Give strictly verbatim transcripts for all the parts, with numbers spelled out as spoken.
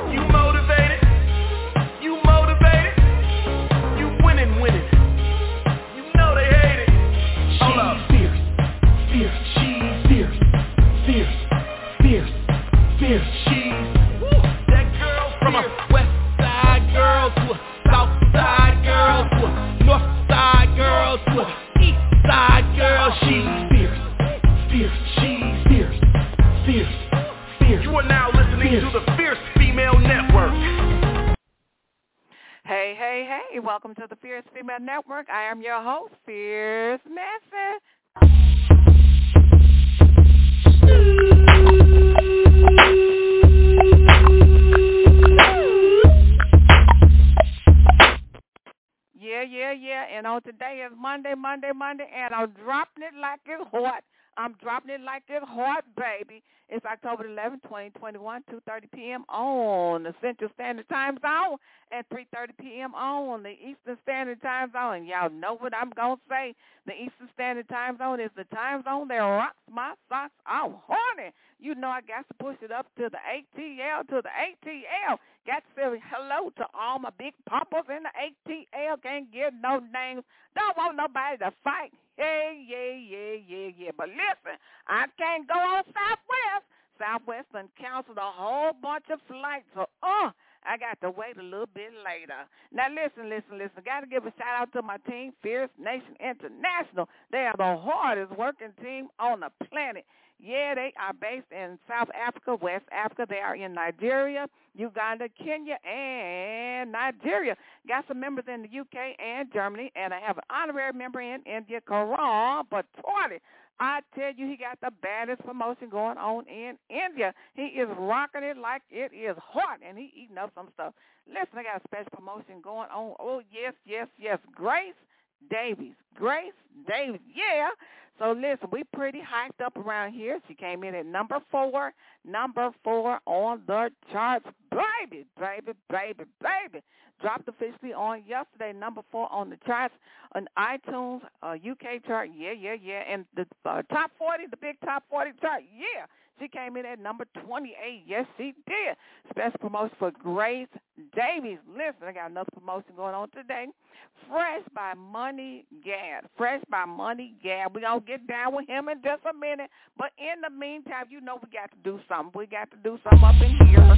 You motivated? You motivated? You winning, winning. You know they hate it. Hold up. Fierce, fierce, she's fierce, fierce, fierce, fierce, she's. Woo. That girl from a west side girl to a south side girl to a north side girl to a east side girl. She's fierce, fierce, she's fierce, fierce, fierce. You are now listening fierce. to the Fierce Female Network. Hey, hey, hey, welcome to the Fierce Female Network. I am your host, Fierce Message. Yeah, yeah, yeah, and on today is Monday, Monday, Monday, and I'm dropping it like it's hot. I'm dropping it like it's hot, baby. It's October eleventh, twenty twenty-one, two thirty p.m. on the Central Standard Time Zone and three thirty p.m. on the Eastern Standard Time Zone. And y'all know what I'm going to say. The Eastern Standard Time Zone is the time zone that rocks my socks out horny. You know I got to push it up to the A T L, to the A T L. Got to say hello to all my big poppers in the A T L. Can't get no names. Don't want nobody to fight. Yeah, yeah, yeah, yeah, yeah. But listen, I can't go on Southwest. Southwest done canceled a whole bunch of flights. So, uh, I got to wait a little bit later. Now, listen, listen, listen. Got to give a shout-out to my team, Fierce Nation International. They are the hardest working team on the planet. Yeah, they are based in South Africa, West Africa. They are in Nigeria, Uganda, Kenya, and Nigeria. Got some members in the U K and Germany, and I have an honorary member in India, Karan Patwari. I tell you, he got the baddest promotion going on in India. He is rocking it like it is hot, and he eating up some stuff. Listen, I got a special promotion going on. Oh, yes, yes, yes. Grace Davies. Grace Davies, yeah. So, listen, we pretty hyped up around here. She came in at number four, number four on the charts. Baby, baby, baby, baby. Dropped officially on yesterday, number four on the charts, on iTunes, uh, U K chart, yeah, yeah, yeah. And the uh, top forty, the big top forty chart, yeah. She came in at number twenty-eight. Yes, she did. Special promotion for Grace Davies. Listen, I got another promotion going on today. Fresh by Money Gad. Fresh by Money Gad. We're going to get down with him in just a minute. But in the meantime, you know we got to do something. We got to do something up in here.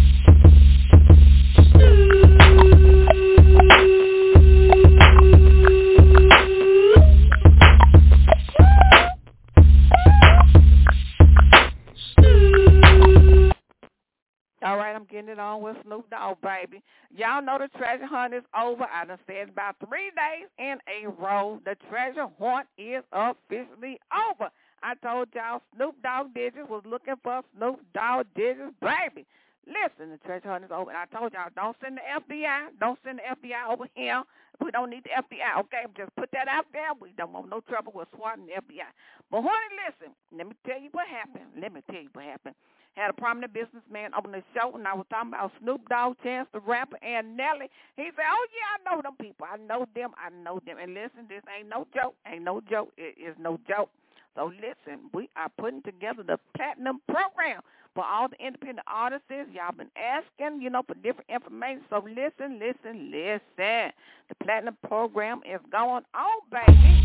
All right, I'm getting it on with Snoop Dogg, baby. Y'all know the treasure hunt is over. I done said about three days in a row. The treasure hunt is officially over. I told y'all Snoop Dogg Digits was looking for Snoop Dogg Digits, baby. Listen, the treasure hunt is over. And I told y'all, don't send the F B I. Don't send the F B I over here. We don't need the F B I, okay? Just put that out there. We don't want no trouble with SWAT and the F B I. But, honey, listen, let me tell you what happened. Let me tell you what happened. Had a prominent businessman on the show, and I was talking about Snoop Dogg, Chance the Rapper, and Nelly. He said, oh, yeah, I know them people. I know them. I know them. And listen, this ain't no joke. Ain't no joke. It is no joke. So, listen, we are putting together the Platinum Program for all the independent artists. Y'all been asking, you know, for different information. So, listen, listen, listen. The Platinum Program is going on, baby.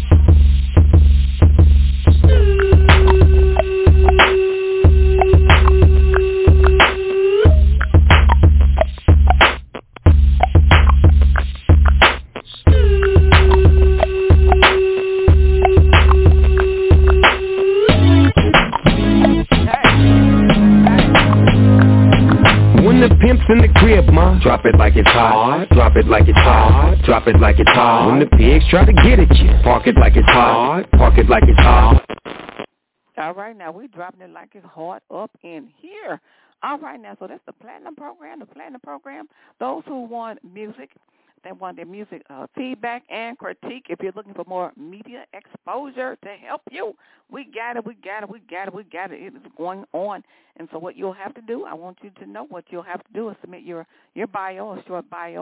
Pimps in the crib, ma. Drop it like it's hot. Drop it like it's hot. Drop it like it's hot. When the pigs try to get at you, park it like it's hot. Park it like it's hot. All right, now we dropping it like it's hot up in here. All right, now, so that's the Platinum Program. The Platinum Program, those who want music, they want their music uh, feedback and critique. If you're looking for more media exposure to help you, we got it, we got it, we got it, we got it. It is going on. And so what you'll have to do, I want you to know what you'll have to do is submit your, your bio, a short bio,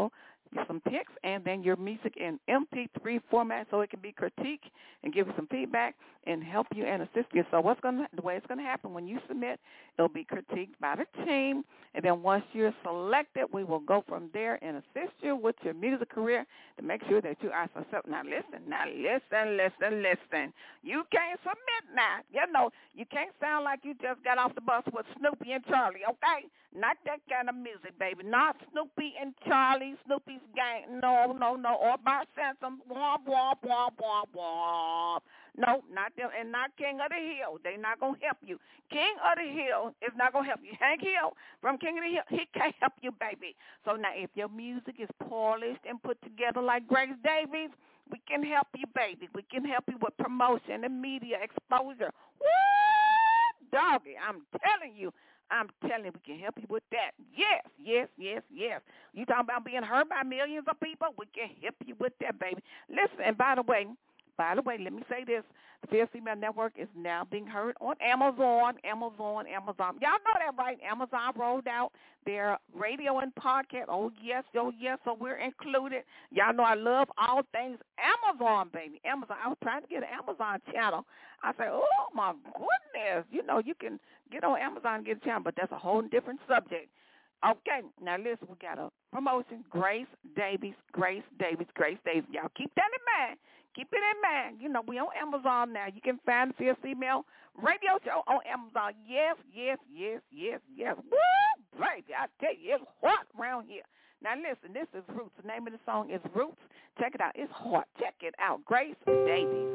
some pics, and then your music in M P three format so it can be critiqued and give you some feedback and help you and assist you. So what's going to, the way it's going to happen when you submit, it'll be critiqued by the team, and then once you're selected, we will go from there and assist you with your music career to make sure that you are successful. Now listen, now listen, listen, listen. You can't submit now. You know, you can't sound like you just got off the bus with Snoopy and Charlie, okay? Not that kind of music, baby. Not Snoopy and Charlie, Snoopy's gang. No, no, no. Or Bart Simpson. Womp, womp, womp, womp, womp. No, not them. And not King of the Hill. They're not going to help you. King of the Hill is not going to help you. Hank Hill from King of the Hill, he can't help you, baby. So now if your music is polished and put together like Grace Davies, we can help you, baby. We can help you with promotion and media exposure. Woo! Doggy, I'm telling you. I'm telling you, we can help you with that. Yes, yes, yes, yes. You talking about being heard by millions of people? We can help you with that, baby. Listen, and by the way, by the way, let me say this. The Fierce Female Network is now being heard on Amazon, Amazon, Amazon. Y'all know that, right? Amazon rolled out their radio and podcast. Oh, yes, oh, yes, so we're included. Y'all know I love all things Amazon, baby. Amazon. I was trying to get an Amazon channel. I said, oh, my goodness. You know, you can get on Amazon and get a channel, but that's a whole different subject. Okay, now listen, we got a promotion, Grace Davies, Grace Davies, Grace Davies. Y'all keep that in mind. Keep it in mind. You know, we on Amazon now. You can find the Fierce Female Radio Show on Amazon. Yes, yes, yes, yes, yes. Woo, baby, I tell you, it's hot around here. Now listen, this is Roots. The name of the song is Roots. Check it out. It's hot. Check it out. Grace Davies.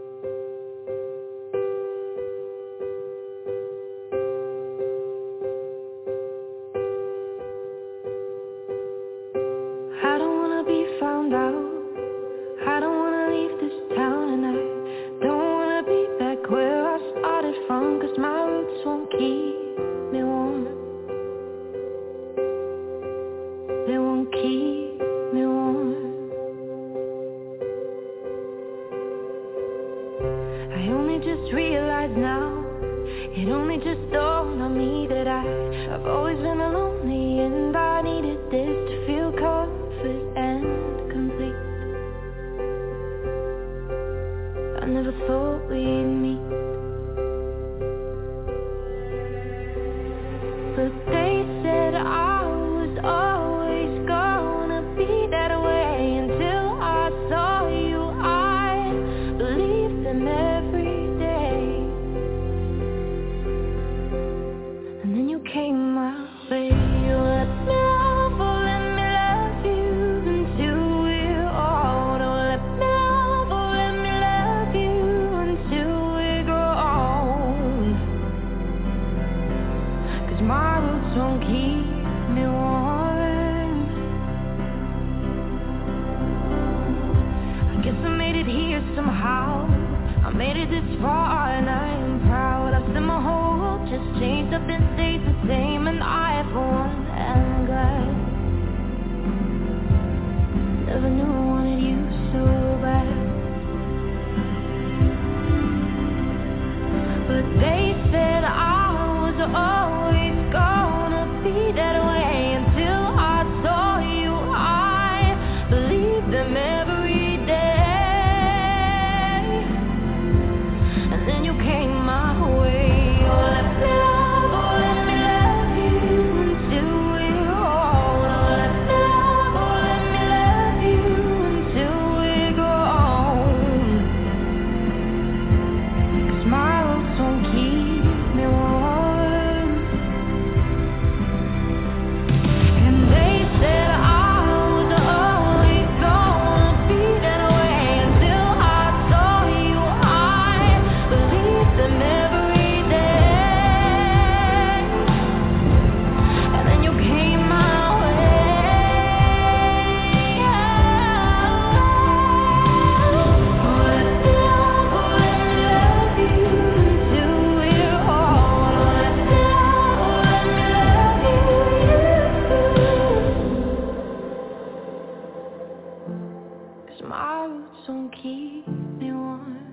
I don't wanna be found out. I don't wanna leave this town, and I don't wanna be back where I started from, 'cause my roots won't keep me warm. They won't keep me warm. I only just realized now, it only just dawned on me that I, I've always been lonely, and I needed this to feel comfort and complete. I never thought we'd meet, but they said I was always gonna be that way until I saw you. I believed them every day, and then you came my way. You let me love, oh let me love you until we're old. Oh let me love, oh let me love you until we grow old. 'Cause my roots won't keep me warm. I guess I made it here somehow. I made it this far and I am proud. I've seen my whole world just changed up and stays the same, and I for one am glad. Never knew I wanted you so bad, but they said I was always gonna be that way until I saw you. I believed them every day, and then you came my way. Oh, let me love, oh, let me love you until we're old. Oh, let me love, oh, let me love you until we grow old. 'Cause my roots won't keep me warm. And they said I was always gonna be that way until I saw you. I believed them every day, and then you came my way. Oh, let me love, oh, let me love you until we're old. Oh, let me love, oh, let me love you. 'Cause my roots won't keep me warm.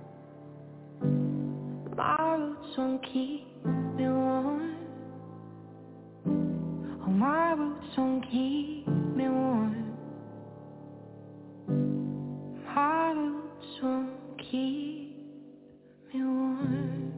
My roots won't keep me warm. Oh, my roots won't keep me warm. keep me warm.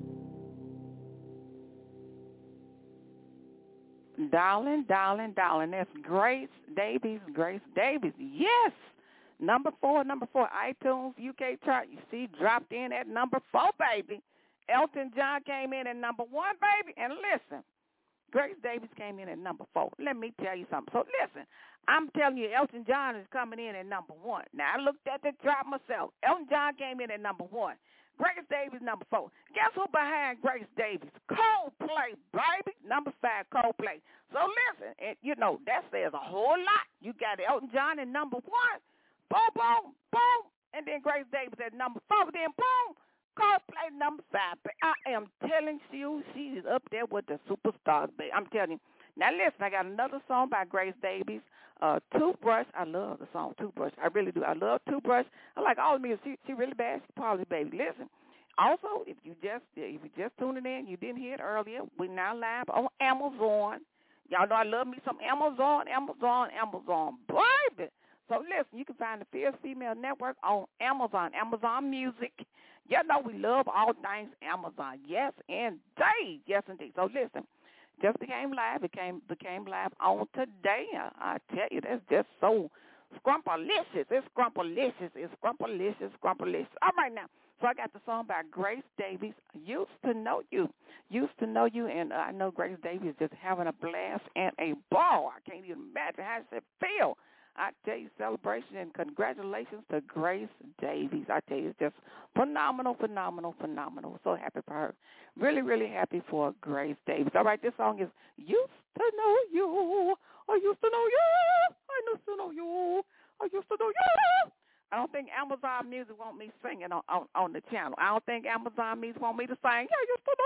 Darling, darling, darling. That's Grace Davies, Grace Davies. Yes. Number four, number four, iTunes U K chart. You see, dropped in at number four, baby. Elton John came in at number one, baby. And listen, Grace Davies came in at number four. Let me tell you something. So listen, I'm telling you, Elton John is coming in at number one. Now, I looked at the chart myself. Elton John came in at number one. Grace Davies, number four. Guess who behind Grace Davies? Coldplay, baby. Number five, Coldplay. So listen, and, you know, that says a whole lot. You got Elton John at number one. Boom, boom, boom. And then Grace Davies at number four. Then boom, Coldplay number five. But I am telling you, she is up there with the superstars, baby. I'm telling you. Now listen, I got another song by Grace Davies, uh, Toothbrush. I love the song Toothbrush. I really do. I love Toothbrush. I like all the music. She, she really bad. She's probably baby. Listen. Also, if you just if you just tuning in, you didn't hear it earlier. We're now live on Amazon. Y'all know I love me some Amazon, Amazon, Amazon, baby. So listen, you can find the Fierce Female Network on Amazon, Amazon Music. Y'all know we love all things Amazon. Yes, indeed. Yes, indeed. So listen. Just became live. It came became live on today. I, I tell you, that's just so scrumpalicious. It's scrumpalicious. It's scrumpalicious, scrumpalicious. All right, now. So I got the song by Grace Davies, Used to Know You. Used to Know You, and uh, I know Grace Davies is just having a blast and a ball. I can't even imagine how she feel. I tell you, celebration and congratulations to Grace Davies. I tell you, it's just phenomenal, phenomenal, phenomenal. So happy for her. Really, really happy for Grace Davies. All right, this song is Used to Know You. I used to know you. I used to know you. I used to know you. I don't think Amazon Music want me singing on, on, on the channel. I don't think Amazon Music want me to sing. I used to know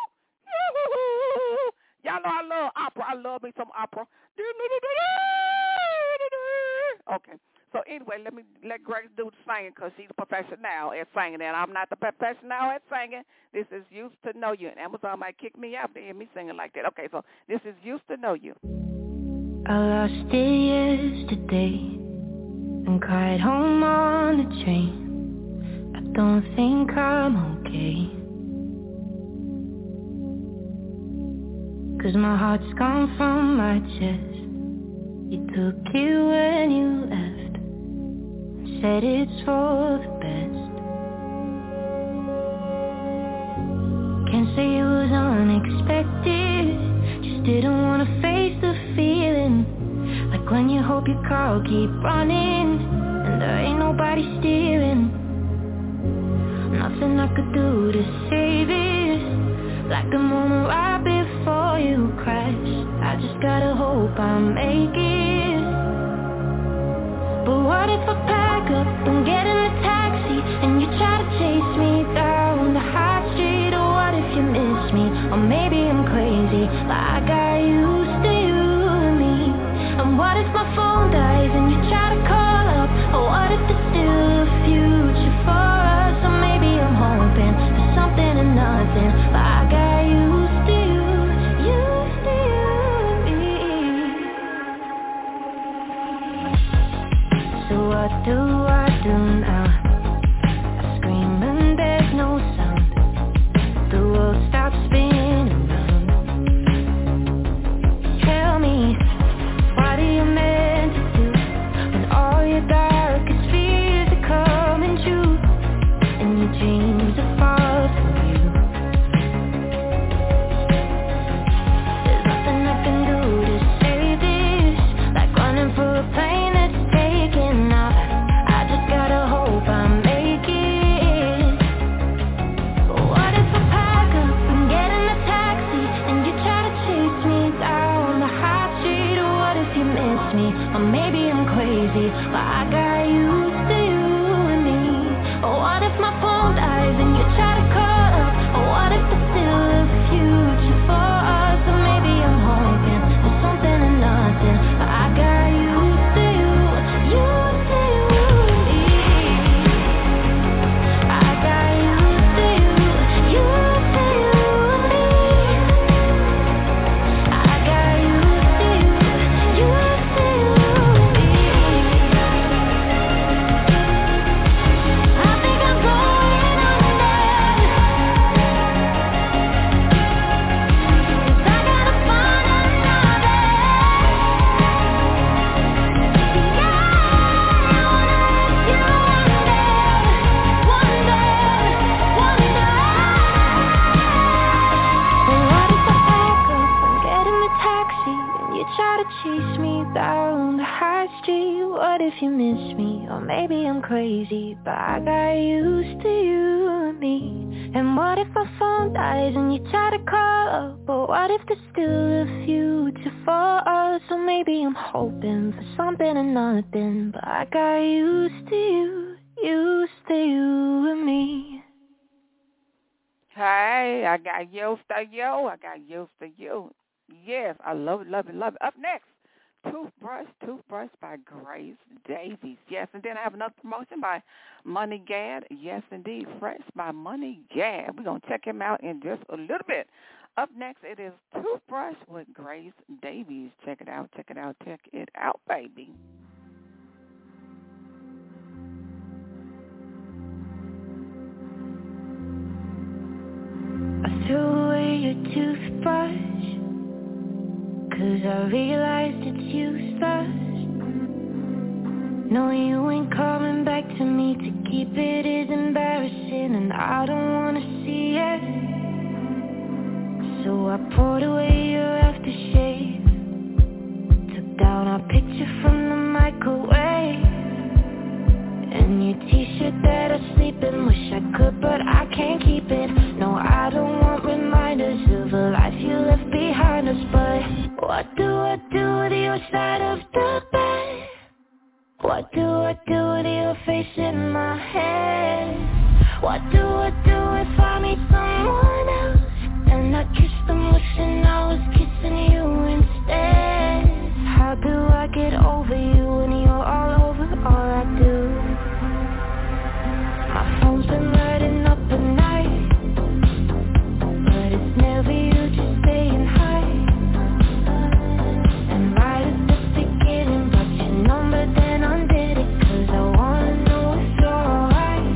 you. Y'all know I love opera. I love me some opera. Okay. So anyway, let me let Grace do the singing because she's a professional at singing, and I'm not the professional at singing. This is Used to Know You, and Amazon might kick me out to hear me singing like that. Okay, so this is Used to Know You. I lost it yesterday and cried home on the train. I don't think I'm okay, 'cause my heart's gone from my chest. You took it when you left, said it's for the best. Can't say it was unexpected, just didn't want to face the feeling. Like when you hope your car will keep running and there ain't nobody steering. Nothing I could do to save it, like the moment right before you crashed. I just gotta hope I make it. But what if I pack up and get in a taxi and you try to chase me down the high street? Or what if you miss me? Or maybe I'm crazy, but I got used to you and me. And what if my phone dies and you try to call up? Or what if there's still a future for us? Or maybe I'm hoping for something and nothing, but I got used to you, used to you and me. So what do I do now? I scream and there's no sound. The world stops spinning around. Tell me, what are you meant to do when all your darkest fears are coming true and your dreams are far from you? There's nothing I can do to save this, like running for a plane that's taking off. I just gotta hope I make it. But what if I pack up and get in a taxi and you try to chase me down the high street? Or what if you miss me? Or maybe I'm crazy, but I got used to you and me. Or what if my phone dies and you try to call up? Or what if there's still a future for us? Or maybe I'm hoping for something and nothing, but I got used to you, used to you and me. I got used to you, used to you and me. I got used to you, used to you and me. You try to chase me down the high street. What if you miss me? Or maybe I'm crazy, but I got used to you and me. And what if our phone dies and you try to call up? But what if there's still a future for us? So maybe I'm hoping for something and nothing, but I got used to you, used to you and me. Hey, I got used to you. I got used to you. Yes, I love it, love it, love it. Up next, Toothbrush, Toothbrush by Grace Davies. Yes, and then I have another promotion by Money Gad. Yes, indeed, Fresh by Money Gad. We're going to check him out in just a little bit. Up next, it is Toothbrush with Grace Davies. Check it out, check it out, check it out, baby. I threw away your toothbrush, 'cause I realized it's useless. No, you ain't coming back to me. To keep it is embarrassing, and I don't wanna see it. So I poured away your aftershave, took down our picture from the microwave, and your t-shirt that I sleep in. Wish I could, but I can't keep it. No, I don't want reminders of a life you left behind us. But what do I do with your side of the bed? What do I do with your face in my head? What do I do if I meet someone else and I kiss them wishing I was kissing you instead? How do I get over you when you're all over all I do? My phone's been lighting up at night, but it's never you just saying hi. And right at the beginning, got your number, then undid it, 'cause I wanna know if you're alright.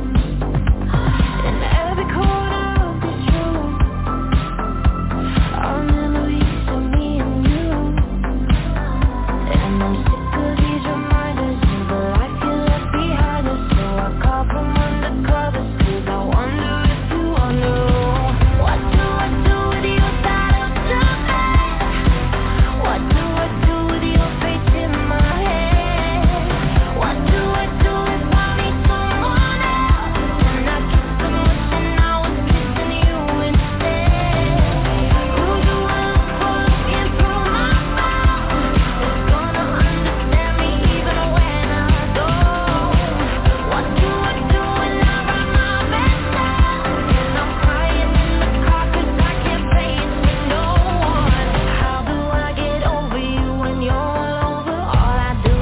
In every corner of this room are memories of me and you, and I'm sick of these reminders of the life you left behind us. So I call from undercovers, 'cause I wonder if you wonder. What do I do with your side of the bed? What do I do with your face in my head? What do I do if I meet someone else and I kiss them wishing I was kissing you instead? Who do I look for looking through my phone? Who's gonna understand me even when I don't? What do I do when I write my best down and I'm crying in the car 'cause I can't say it to no one? How do I get over you when you're all over all I do?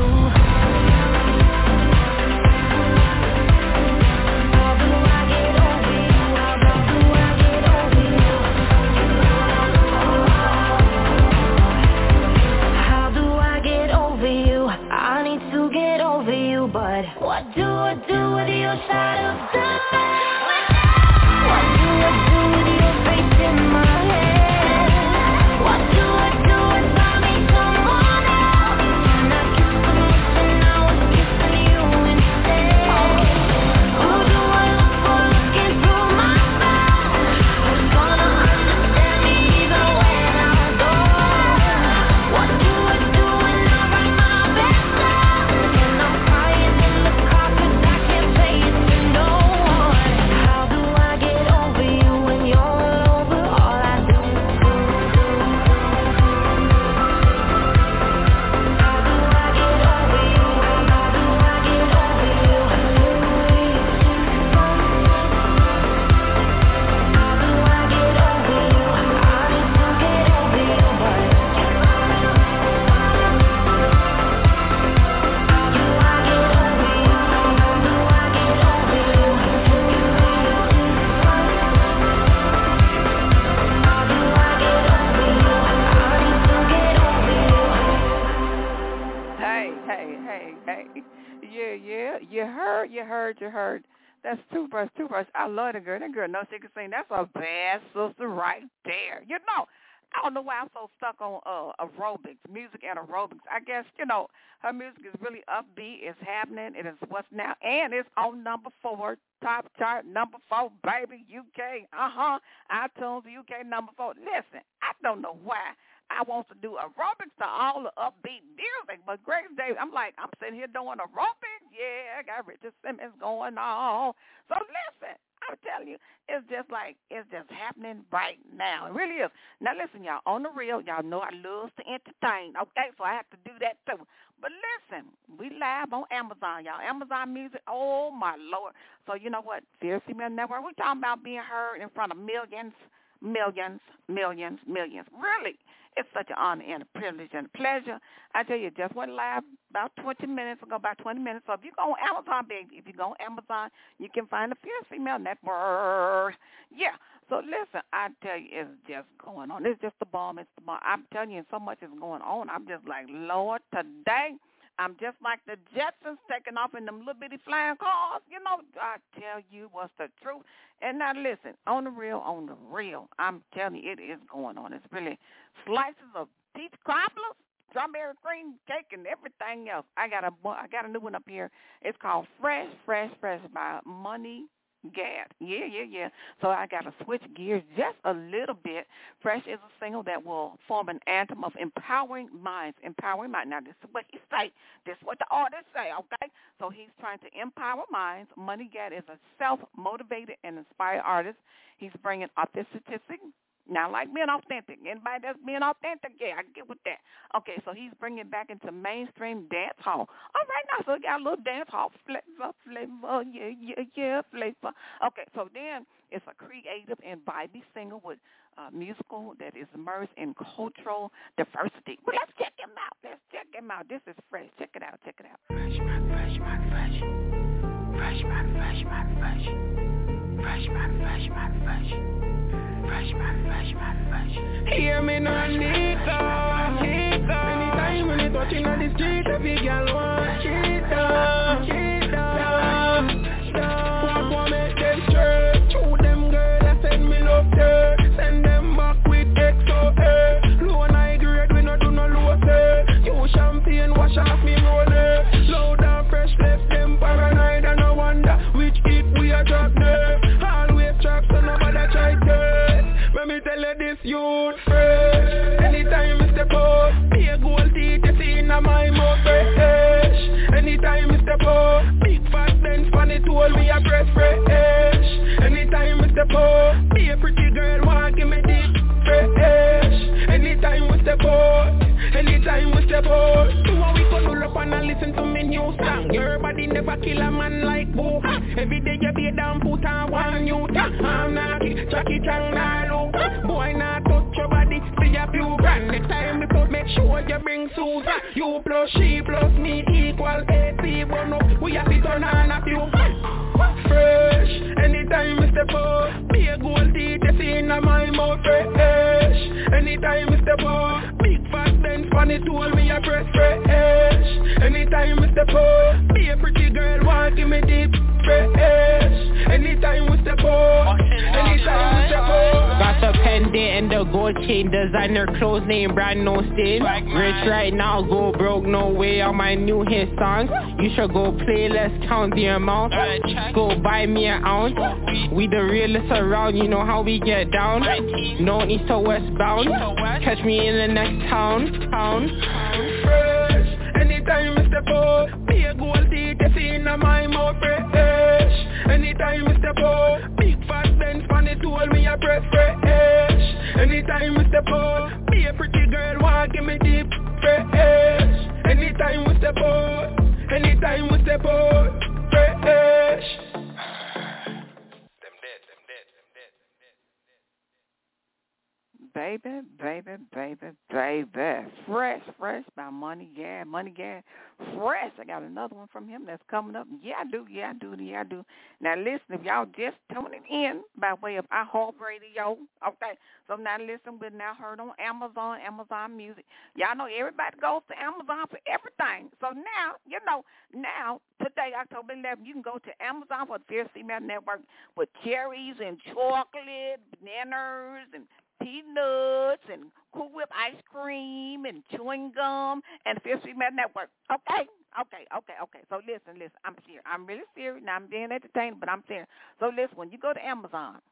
How do I get over you? How do I get over you? How do I get over you? I need to get over you, but what do I do with your side of the bed? What do I do with your face in my head? What do I do if I meet someone else and I kiss them wishing I was kissing you instead? Who do I look for looking through my phone? Who's gonna understand me even when I don't? What do I do when I write my best down and I'm crying in the car 'cause I can't say it to no one? How do I get over you when you're all over all I do? How do I get over you? How do I get over you? How do I get over you? I need to get over you, but how do I get over you? How do I get over you? How do I get over you? I need to get over you. Hey, hey, hey, hey. Yeah, yeah. You heard, you heard, you heard. That's Toothbrush, Toothbrush. I love that girl. That girl knows she can sing. That's a bad sister right there. You know, I don't know why I'm so stuck on uh, aerobics, music and aerobics. I guess, you know, her music is really upbeat. It's happening. It is what's now. And it's on number four, top chart, number four, baby, U K. Uh-huh. iTunes, U K, number four. Listen, I don't know why I want to do aerobics to all the upbeat music. But Grace Davis, I'm like, I'm sitting here doing aerobics. Yeah, I got Richard Simmons going on. So listen, I'm telling you, it's just like, it's just happening right now. It really is. Now listen, y'all, on the real, y'all know I love to entertain, okay? So I have to do that too. But listen, we live on Amazon, y'all. Amazon Music, oh my Lord. So you know what? Fierce Female Network, we're talking about being heard in front of millions, millions, millions, millions. Really, it's such an honor and a privilege and a pleasure. I tell you, it just went live about twenty minutes ago, about twenty minutes. So if you go on Amazon, baby, if you go on Amazon, you can find the Fierce Female Network. Yeah. So listen, I tell you, it's just going on. It's just the bomb. It's the bomb. I'm telling you, so much is going on. I'm just like, Lord, today I'm just like the Jetsons taking off in them little bitty flying cars. You know, I tell you what's the truth. And now listen, on the real, on the real, I'm telling you, it is going on. It's really slices of peach crumblers, strawberry cream cake, and everything else. I got a, I got a new one up here. It's called Fresh, Fresh, Fresh by Money Gad. Yeah, yeah, yeah. So I got to switch gears just a little bit. Fresh is a single that will form an anthem of empowering minds. Empowering minds. Now, this is what he say. This is what the artist say, okay? So he's trying to empower minds. Money Gad is a self-motivated and inspired artist. He's bringing authenticity. Now, like being authentic. Anybody that's being authentic, yeah, I get with that. Okay, so he's bringing it back into mainstream dance hall. All right, now, so we got a little dance hall flavor, flavor, yeah, yeah, yeah, flavor. Okay, so then it's a creative and vibey single with uh, musical that is immersed in cultural diversity. Well, let's check him out. Let's check him out. This is Fresh. Check it out. Check it out. Fresh, man, fresh, man, fresh. Fresh, man, fresh, man, fresh. Fresh, man, fresh, man, fresh. Fresh man, fresh man, fresh. Hear me no need to, need to. Anytime when you touching on the street, every girl want cheat up, cheat up. Walk one make them straight. Show them girl that send me love there. Send them back with X O A. Low and high grade, we no do no low say. You champagne, wash off me roller. Loud and fresh, left them paranoid and no wonder which hit we a drop there. Always track so nobody try to. Let me tell you this, youth fresh. Anytime I step up, be a gold teeth, you see in my mouth fresh. Anytime I step up, big fat Benz on it told me a press fresh. Anytime I step up, be a pretty girl, want give me deep fresh. Anytime we step up, anytime we step up, do what we can roll up and listen to me new song. Your body never kill a man like boo. Every day you be down, put on one new tang. I'm not kick, Jackie Chan, nah look. Boy, not touch your body, see a few grand. Next time we put, make sure you bring Susan. You plus she plus me equal eighty. But no, we have to turn on a few. Fresh, anytime we step up, be a gold teeth, you see in my mouth fresh. Anytime we step up, big fat Benz on it told me a press fresh. Anytime we step up, be a pretty girl, want give me deep fresh. Anytime we step up, anytime we step up. Got the pendant and the gold chain, designer clothes, name brand no stain. Rich right now, go broke, no way on my new hit songs. You should go play, let's count the amount. Go buy me an ounce. We the realest around, you know how we get down. No east to west bound. Catch me in the next town. Town. Fresh, anytime I step up, be a gold teeth, you see in my mouth fresh. Anytime I step up, big fat Benz on it told me a press fresh. Anytime I step up, be a pretty girl, want give me deep fresh. Anytime we step up, anytime we step up, fresh. Baby, baby, baby, baby. Fresh, fresh by Money Gad. Money Gad, fresh. I got another one from him that's coming up. Yeah, I do. Yeah, I do. Yeah, I do. Now, listen, if y'all just tuning in by way of iHeartRadio, okay, so now listen, we're now heard on Amazon, Amazon Music. Y'all know everybody goes to Amazon for everything. So now, you know, now, today, October eleventh, you can go to Amazon for the Fierce Female Network with cherries and chocolate, bananas, and peanuts and Cool Whip ice cream and chewing gum and the Fierce Female Network. Okay, okay, okay, okay. So listen, listen. I'm serious. I'm really serious. Now I'm being entertained, but I'm serious. So listen, when you go to Amazon,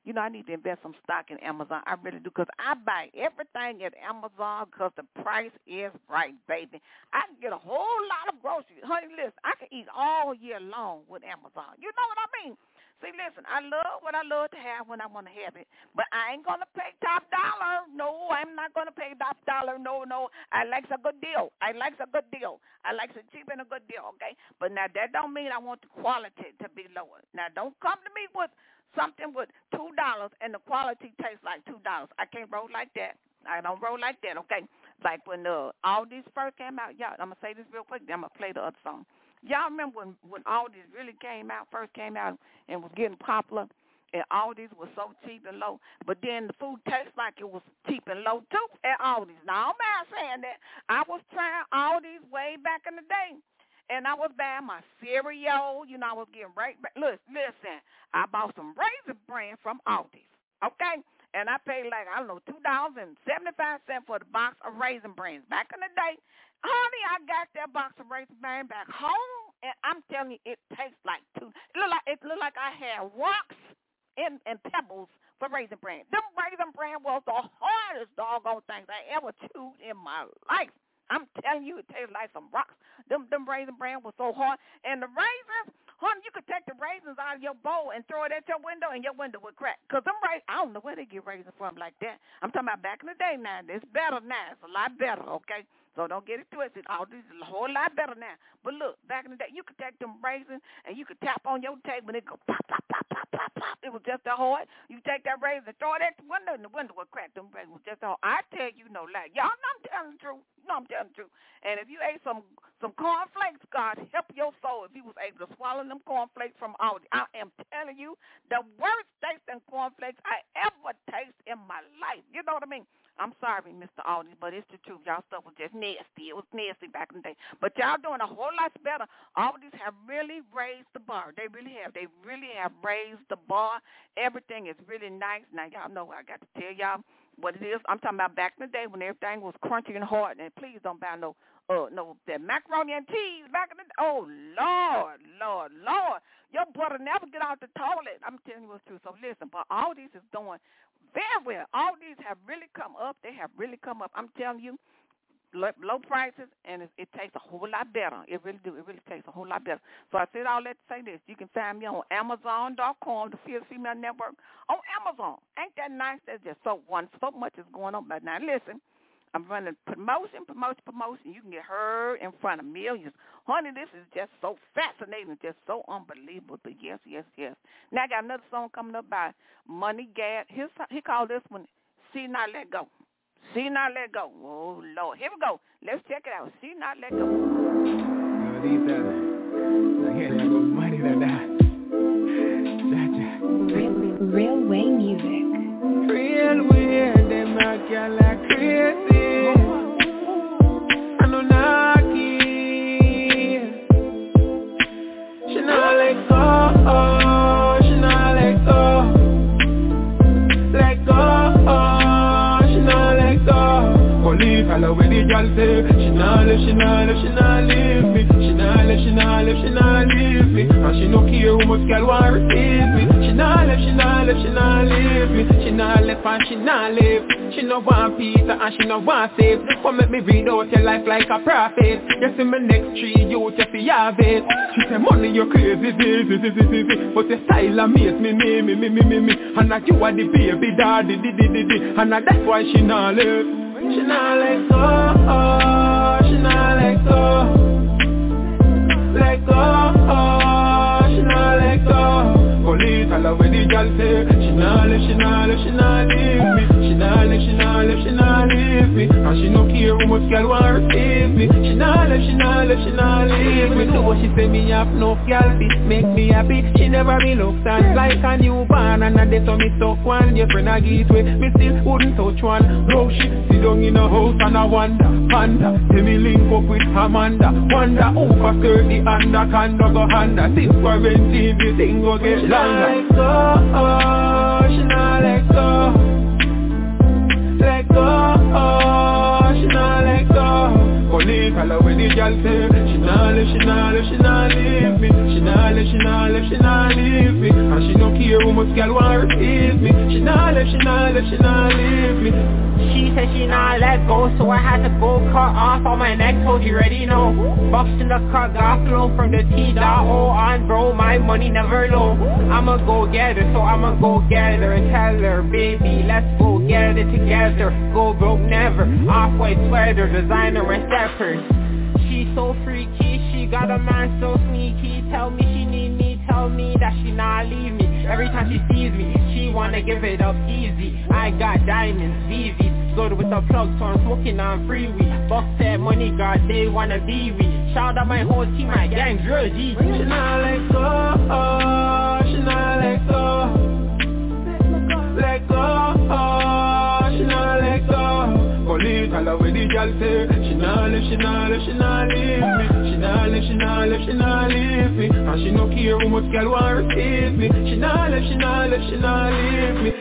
You know, I need to invest some stock in Amazon. I really do, because I buy everything at Amazon because the price is right, baby. I can get a whole lot of groceries. Honey, listen, I can eat all year long with Amazon. You know what I mean? See, listen, I love what I love to have when I want to have it, but I ain't going to pay top dollar. No, I'm not going to pay top dollar. No, no. I like a good deal. I like a good deal. I like a cheap and a good deal, okay? But now that don't mean I want the quality to be lower. Now, don't come to me with something with two dollars and the quality tastes like two dollars. I can't roll like that. I don't roll like that, okay? Like when uh, Aldi's first came out, y'all, I'm going to say this real quick, then I'm going to play the other song. Y'all remember when, when Aldi's really came out, first came out and was getting popular, and Aldi's was so cheap and low, but then the food tastes like it was cheap and low too at Aldi's. Now, I'm not saying that. I was trying Aldi's way back in the day. And I was buying my cereal. You know, I was getting right back. Listen, listen, I bought some Raisin Bran from Aldi's, okay? And I paid like, I don't know, two dollars and seventy-five cents for the box of Raisin Brans. Back in the day, honey, I got that box of Raisin Bran back home, and I'm telling you, it tastes like two. It looked like, it looked like I had rocks and, and pebbles for Raisin Bran. Them Raisin Bran was the hardest doggone things I ever chewed in my life. I'm telling you, it tastes like some rocks. Them them Raisin Bran was so hard. And the raisins, honey, you could take the raisins out of your bowl and throw it at your window, and your window would crack. Because them raisins, I don't know where they get raisins from like that. I'm talking about back in the day now. It's better now. It's a lot better, okay? So don't get it twisted. All this is a whole lot better now. But look, back in the day, you could take them raisins, and you could tap on your table, and it go pop, pop, pop, pop, pop, pop. It was just that hard. You take that raisin and throw it at the window, and the window would crack. Them raisins was just that hard. I tell you no lie. Y'all know I'm telling the truth. No, I'm telling the truth. And if you ate some some cornflakes, God help your soul if you was able to swallow them cornflakes from Aldi. I am telling you, the worst tasting cornflakes I ever tasted in my life. You know what I mean? I'm sorry, Mister Aldi, but it's the truth. Y'all stuff was just nasty. It was nasty back in the day. But y'all doing a whole lot better. Aldi's have really raised the bar. They really have. They really have raised the bar. Everything is really nice. Now, y'all know I got to tell y'all what it is. I'm talking about back in the day when everything was crunchy and hard. And please don't buy no uh no that macaroni and cheese back in the day. Oh, Lord, Lord, Lord. Your butter never get out the toilet. I'm telling you what's true. So listen, but Aldi's is doing very well. All these have really come up. They have really come up. I'm telling you, low, low prices, and it, it tastes a whole lot better. It really do. It really tastes a whole lot better. So I said all that to say this. You can find me on Amazon dot com, the Fierce Female Network, on Amazon. Ain't that nice? There's just so one, so much is going on. But now listen, I'm running promotion, promotion, promotion. You can get heard in front of millions. Honey, this is just so fascinating, just so unbelievable. But yes, yes, yes. Now I got another song coming up by Money Gad. His, he called this one, See Not Let Go. See Not Let Go. Oh, Lord. Here we go. Let's check it out. See Not Let Go. No, these are, I hear you go money than that. Real, real way music. Real way, they make you like crazy. I know Naki. She not let go. She not let go. Let go. She not let go. Police follow with the girl say she not live, she not live, she not leave me. She not live, she not live, she not leave me. And she no care who much girl want receive me. She not live, she not live, she not leave me. She not live and she not live. She no want peace and she no want save. Come make me read out your life like a prophet. You see my next tree, you just see have it. She say money you crazy, zi, zi, zi, zi, zi. But your style amaze me, me, me, me, me, me, me. And that you are the baby daddy, di, di, di, di. And that that's why she not live. She not let go, oh, she not let go. Let go, oh, she not let go. Police all over the girl say she not live, she not live, she not leave me. She not live, she not live, she not leave me. And she no care who much girl want receive me. She not live, she not live, she not leave me. So she say me have no girl fit make me happy. She never be looked at like a newborn. And that's how me stuck one. Your friend a give way, me still wouldn't touch one. Bro, she sit down in a house and I wonder, panda. Tell me link up with Amanda. Wonder who for thirty under can go under. Since quarantine the thing go get longer. She not let go, oh, she not let go. Let go, oh, she not let go. Police all over the the girl say she nah live, she nah live, she nah leave me. She nah live, she nah live, she nah leave me. And she no care who much girl want repeat me. She nah live, she nah live, she nah leave me. She said she not let go, so I had to go cut off all my neck toes, you already know. Bucks in the cut, got flow from the T dot O on, bro, my money never low. I'ma go get her, so I'ma go get her and tell her, baby, let's go get it together. Go broke never, off-white sweater, designer and steppers. She's so freaky, she got a man so sneaky. Tell me she need me, tell me that she not leave me. Every time she sees me, she wanna give it up easy. I got diamonds, V Vs, good with the plug, so I'm smoking on freeway. Buck said money guard, they wanna be we. Shout out my whole team, my gang, drill G. She not let go, oh, she not let go. Let go, oh, she not let go. Police all over the girl say she nah live, she nah live, she nah leave me. She nah live, she nah live, she nah leave me. And she no care who much girl want repeat me. She nah live, she nah live, she nah leave me.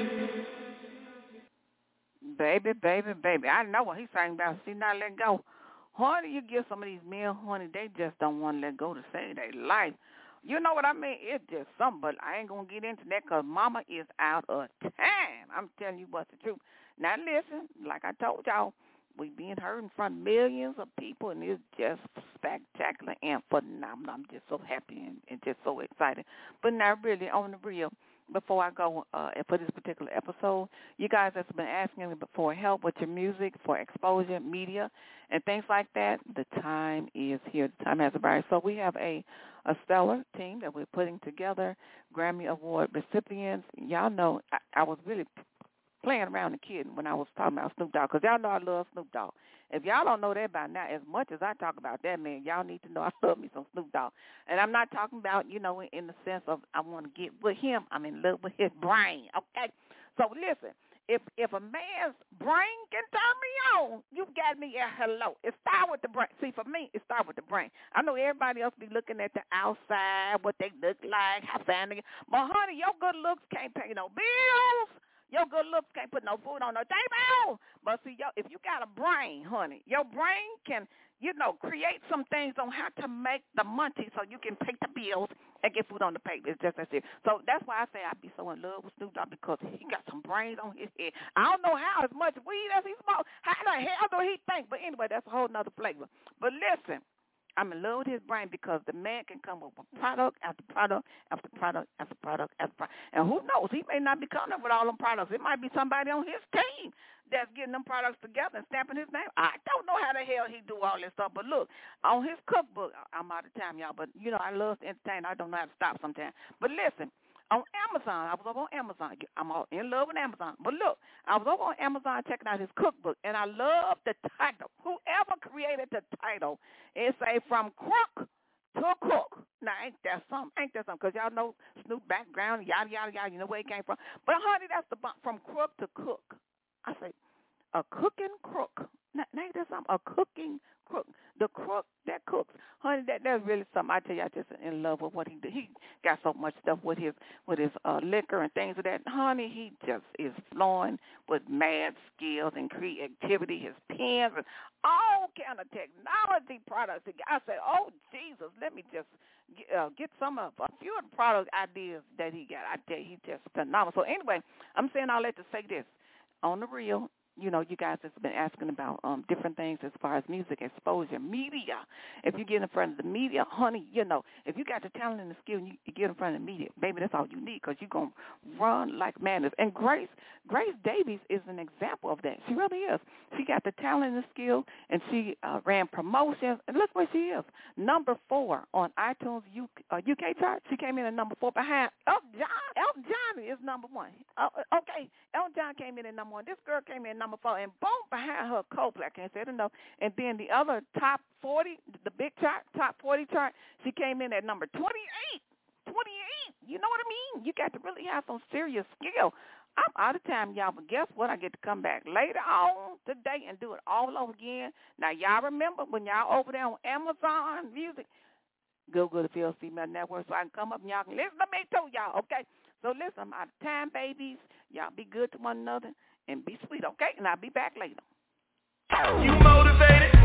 Baby, baby, baby. I know what he's saying about she not let go. Honey, you give some of these men, honey, they just don't want to let go to save their life. You know what I mean? It's just something, but I ain't going to get into that because mama is out of time. I'm telling you what's the truth. Now, listen, like I told y'all, we being heard in front of millions of people, and it's just spectacular and phenomenal. I'm just so happy and, and just so excited. But now, really, on the real, before I go uh, for this particular episode, you guys that's been asking me for help with your music, for exposure, media, and things like that, the time is here. The time has arrived. So we have a, a stellar team that we're putting together, Grammy Award recipients. Y'all know I, I was really playing around and kidding when I was talking about Snoop Dogg, because y'all know I love Snoop Dogg. If y'all don't know that by now, as much as I talk about that man, y'all need to know I love me some Snoop Dogg. And I'm not talking about, you know, in the sense of I want to get with him. I'm in love with his brain, okay? So listen, if if a man's brain can turn me on, you got me at hello. It starts with the brain. See, for me, it starts with the brain. I know everybody else be looking at the outside, what they look like, how fine they get. But, honey, your good looks can't pay no bills. Your good looks can't put no food on the table. But see, yo, if you got a brain, honey, your brain can, you know, create some things on how to make the money so you can pay the bills and get food on the paper. It's just as it. So that's why I say I be so in love with Snoop Dogg, because he got some brains on his head. I don't know how as much weed as he smokes. How the hell do he think? But anyway, that's a whole nother flavor. But listen, I'm in love with his brain because the man can come up with product after product after product after product after product. And who knows, he may not be coming up with all them products. It might be somebody on his team that's getting them products together and stamping his name. I don't know how the hell he do all this stuff. But look, on his cookbook, I'm out of time, y'all, but, you know, I love to entertain. I don't know how to stop sometimes. But listen, on Amazon, I was over on Amazon. I'm all in love with Amazon. But look, I was over on Amazon checking out his cookbook, and I love the title. Whoever created the title, it say from crook to cook. Now, ain't that something? Ain't that something? Because y'all know Snoop background, yada, yada, yada. You know where he came from. But, honey, that's the from crook to cook. I say, a cooking crook. Now, ain't that something? A cooking crook. The crook that cooks. Honey, that, that's really something. I tell you, I just in love with what he did. He got so much stuff with his with his uh, liquor and things of that. Honey, he just is flowing with mad skills and creativity. His pens and all kind of technology products. I said, oh, Jesus, let me just get, uh, get some of a few of the product ideas that he got. I tell you, he's just phenomenal. So anyway, I'm saying all that to say this. On the real, you know, you guys have been asking about um, different things as far as music exposure, media. If you get in front of the media, honey, you know, if you got the talent and the skill and you, you get in front of the media, baby, that's all you need, because you're going to run like madness. And Grace, Grace Davies is an example of that. She really is. She got the talent and the skill, and she uh, ran promotions. And look where she is, number four on iTunes U, uh, U K chart. She came in at number four behind Elton John. Elton John is number one. Uh, okay, Elton John came in at number one. This girl came in at number four, and boom, behind her, Coldplay. I can't say it enough. And then the other top forty, the big chart, top forty chart, she came in at number twenty-eight. twenty-eight. You know what I mean? You got to really have some serious skill. I'm out of time, y'all, but guess what? I get to come back later on today and do it all over again. Now, y'all remember when y'all over there on Amazon Music, Google the Phil Female Network so I can come up and y'all can listen to me too, y'all, okay? So listen, I'm out of time, babies. Y'all be good to one another and be sweet, okay? And I'll be back later. You motivated?